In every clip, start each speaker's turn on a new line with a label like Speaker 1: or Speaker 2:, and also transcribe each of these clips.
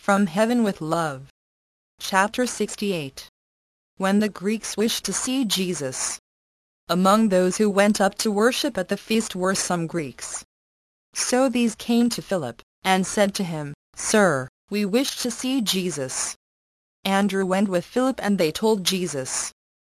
Speaker 1: From Heaven with Love. Chapter 68. When the Greeks wished to see Jesus. Among those who went up to worship at the feast were some Greeks. So these came to Philip, and said to him, "Sir, we wish to see Jesus." Andrew went with Philip and they told Jesus.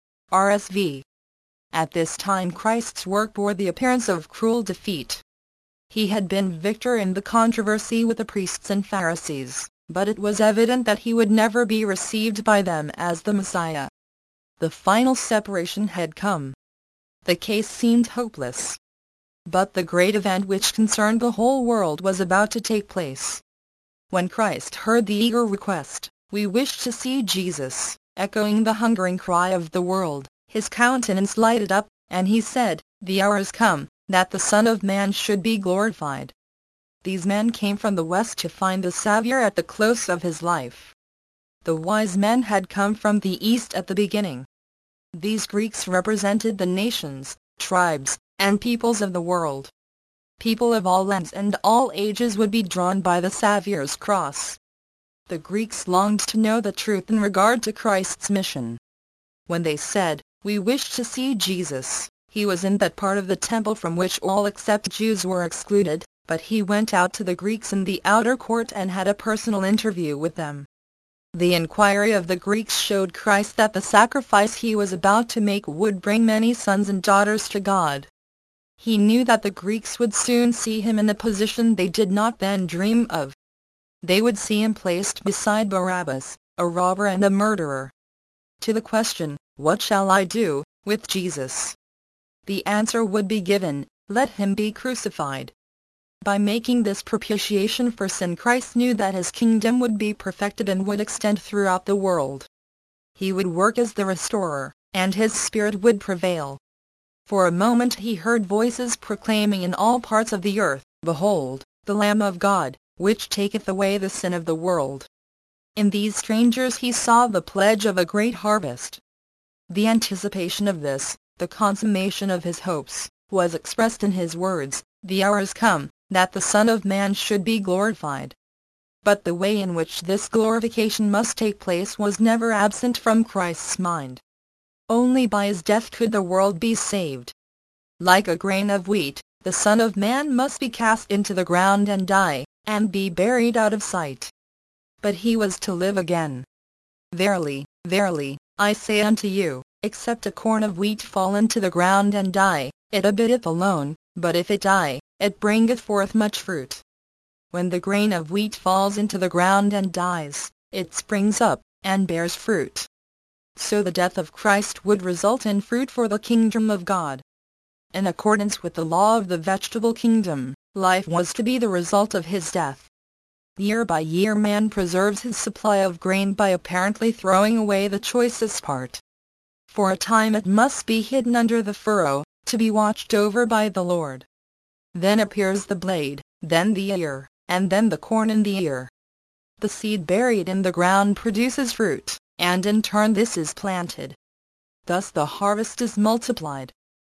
Speaker 1: RSV. At this time Christ's work bore the appearance of cruel defeat. He had been victor in the controversy with the priests and Pharisees, but it was evident that he would never be received by them as the Messiah. The final separation had come. The case seemed hopeless. But the great event which concerned the whole world was about to take place. When Christ heard the eager request, "We wish to see Jesus," echoing the hungering cry of the world, his countenance lighted up, and he said, "The hour is come, that the Son of Man should be glorified." These men came from the west to find the Savior at the close of his life. The wise men had come from the east at the beginning. These Greeks represented the nations, tribes, and peoples of the world. People of all lands and all ages would be drawn by the Savior's cross. The Greeks longed to know the truth in regard to Christ's mission. When they said, "We wish to see Jesus," he was in that part of the temple from which all except Jews were excluded, but he went out to the Greeks in the outer court and had a personal interview with them. The inquiry of the Greeks showed Christ that the sacrifice he was about to make would bring many sons and daughters to God. He knew that the Greeks would soon see him in a position they did not then dream of. They would see him placed beside Barabbas, a robber and a murderer. To the question, "What shall I do with Jesus?" the answer would be given, "Let him be crucified." By making this propitiation for sin, Christ knew that his kingdom would be perfected and would extend throughout the world. He would work as the restorer, and his spirit would prevail. For a moment he heard voices proclaiming in all parts of the earth, "Behold, the Lamb of God, which taketh away the sin of the world." In these strangers he saw the pledge of a great harvest. The anticipation of this, the consummation of his hopes, was expressed in his words, "The hour is come, that the Son of Man should be glorified." But the way in which this glorification must take place was never absent from Christ's mind. Only by his death could the world be saved. Like a grain of wheat, the Son of Man must be cast into the ground and die, and be buried out of sight. But he was to live again. "Verily, verily, I say unto you, except a corn of wheat fall into the ground and die, it abideth alone, but if it die, it bringeth forth much fruit." When the grain of wheat falls into the ground and dies, it springs up, and bears fruit. So the death of Christ would result in fruit for the kingdom of God. In accordance with the law of the vegetable kingdom, life was to be the result of his death. Year by year man preserves his supply of grain by apparently throwing away the choicest part. For a time it must be hidden under the furrow, to be watched over by the Lord. Then appears the blade, then the ear, and then the corn in the ear. The seed buried in the ground produces fruit, and in turn this is planted. Thus the harvest is multiplied.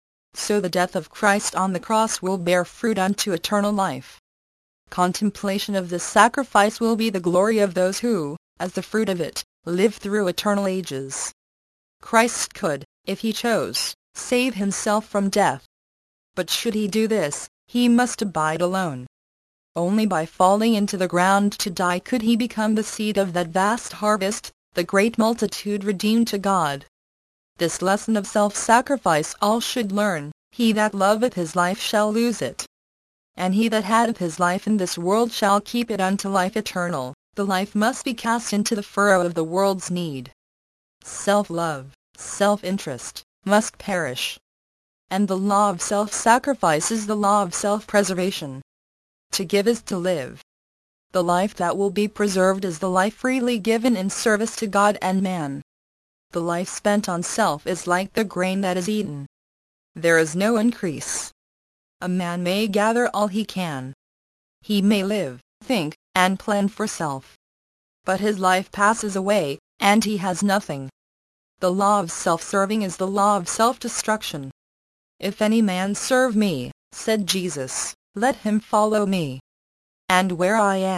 Speaker 1: So the death of Christ on the cross will bear fruit unto eternal life. Contemplation of this sacrifice will be the glory of those who, as the fruit of it, live through eternal ages. Christ could, if he chose, save himself from death. But should he do this, he must abide alone. Only by falling into the ground to die could he become the seed of that vast harvest, the great multitude redeemed to God. This lesson of self-sacrifice all should learn: "He that loveth his life shall lose it. And he that hateth his life in this world shall keep it unto life eternal." The life must be cast into the furrow of the world's need. Self-love, self-interest, must perish. And the law of self-sacrifice is the law of self-preservation. To give is to live. The life that will be preserved is the life freely given in service to God and man. The life spent on self is like the grain that is eaten. There is no increase. A man may gather all he can. He may live, think, and plan for self. But his life passes away, and he has nothing. The law of self-serving is the law of self-destruction. "If any man serve me," said Jesus, "let him follow me. And where I am,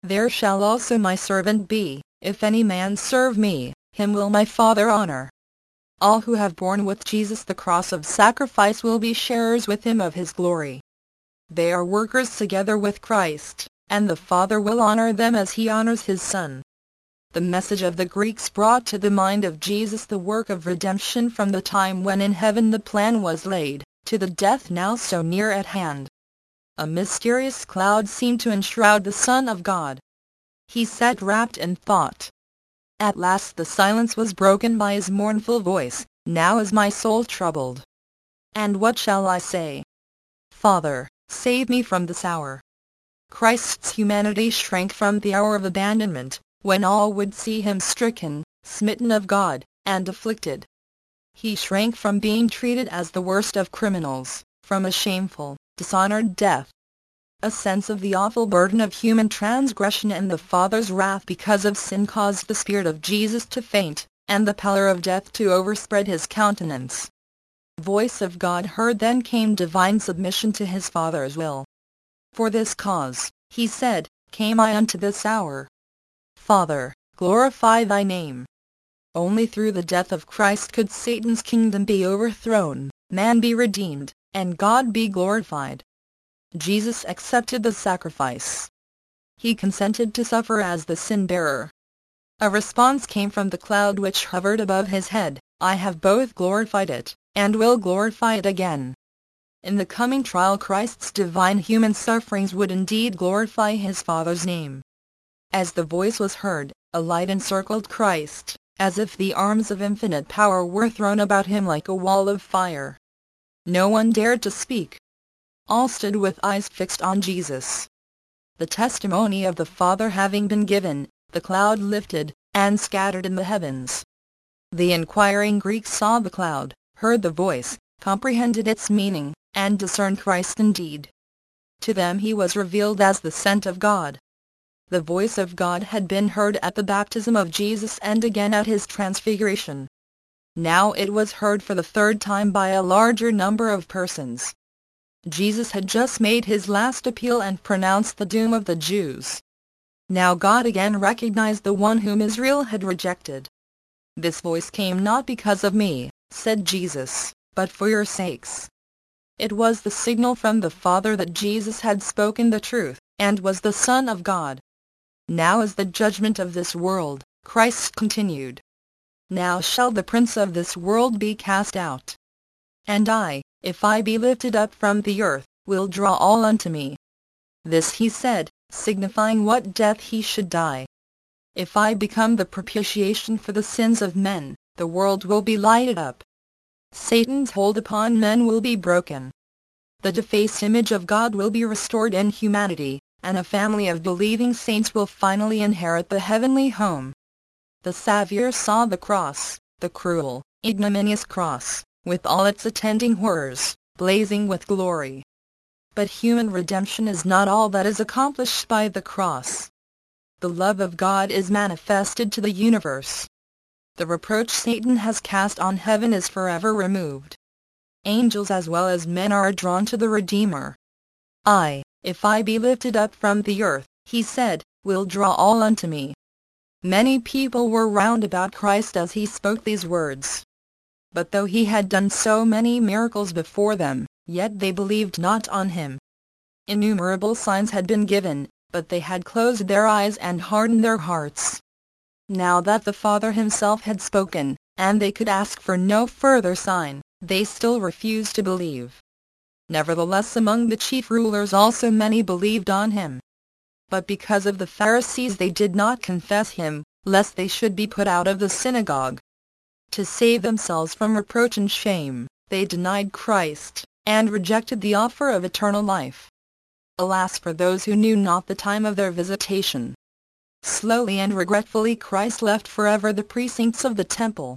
Speaker 1: there shall also my servant be. If any man serve me, him will my Father honor. All who have borne with Jesus the cross of sacrifice will be sharers with him of his glory. They are workers together with Christ, and the Father will honor them as he honors his Son. The message of the Greeks brought to the mind of Jesus the work of redemption from the time when in heaven the plan was laid, to the death now so near at hand. A mysterious cloud seemed to enshroud the Son of God. He sat wrapped in thought. At last the silence was broken by his mournful voice, "Now is my soul troubled. And what shall I say? Father, save me from this hour." Christ's humanity shrank from the hour of abandonment, when all would see him stricken, smitten of God, and afflicted. He shrank from being treated as the worst of criminals, from a shameful, dishonored death. A sense of the awful burden of human transgression and the Father's wrath because of sin caused the spirit of Jesus to faint, and the pallor of death to overspread his countenance. Voice of God heard, then came divine submission to his Father's will. "For this cause," he said, "came I unto this hour. Father, glorify thy name." Only through the death of Christ could Satan's kingdom be overthrown, man be redeemed, and God be glorified. Jesus accepted the sacrifice. He consented to suffer as the sin-bearer. A response came from the cloud which hovered above his head, "I have both glorified it, and will glorify it again." In the coming trial Christ's divine human sufferings would indeed glorify his Father's name. As the voice was heard, a light encircled Christ, as if the arms of infinite power were thrown about him like a wall of fire. No one dared to speak. All stood with eyes fixed on Jesus. The testimony of the Father having been given, the cloud lifted, and scattered in the heavens. The inquiring Greeks saw the cloud, heard the voice, comprehended its meaning, and discerned Christ indeed. To them he was revealed as the sent of God. The voice of God had been heard at the baptism of Jesus and again at his transfiguration. Now it was heard for the third time by a larger number of persons. Jesus had just made his last appeal and pronounced the doom of the Jews. Now God again recognized the one whom Israel had rejected. "This voice came not because of me," said Jesus, "but for your sakes." It was the signal from the Father that Jesus had spoken the truth, and was the Son of God. "Now is the judgment of this world," Christ continued. "Now shall the prince of this world be cast out. And I, if I be lifted up from the earth, will draw all unto me." This he said, signifying what death he should die. If I become the propitiation for the sins of men, the world will be lighted up. Satan's hold upon men will be broken. The defaced image of God will be restored in humanity, and a family of believing saints will finally inherit the heavenly home. The Savior saw the cross, the cruel, ignominious cross, with all its attending horrors, blazing with glory. But human redemption is not all that is accomplished by the cross. The love of God is manifested to the universe. The reproach Satan has cast on heaven is forever removed. Angels as well as men are drawn to the Redeemer. "I, if I be lifted up from the earth," he said, "will draw all unto me." Many people were round about Christ as he spoke these words. But though he had done so many miracles before them, yet they believed not on him. Innumerable signs had been given, but they had closed their eyes and hardened their hearts. Now that the Father himself had spoken, and they could ask for no further sign, they still refused to believe. Nevertheless among the chief rulers also many believed on him. But because of the Pharisees they did not confess him, lest they should be put out of the synagogue. To save themselves from reproach and shame, they denied Christ, and rejected the offer of eternal life. Alas for those who knew not the time of their visitation! Slowly and regretfully Christ left forever the precincts of the temple.